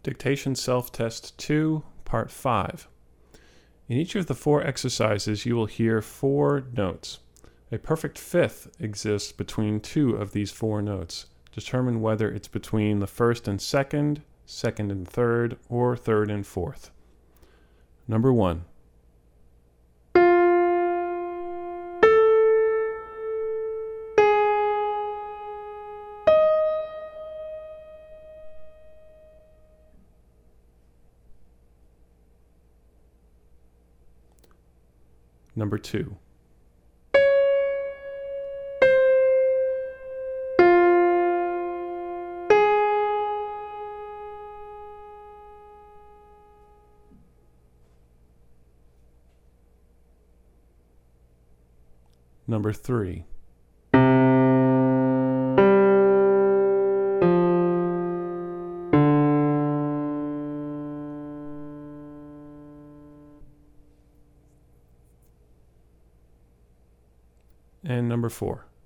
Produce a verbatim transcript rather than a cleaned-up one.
Dictation Self-Test two, Part five. In each of the four exercises, you will hear four notes. A perfect fifth exists between two of these four notes. Determine whether it's between the first and second, second and third, or third and fourth. Number one. Number two. Number three. And number four.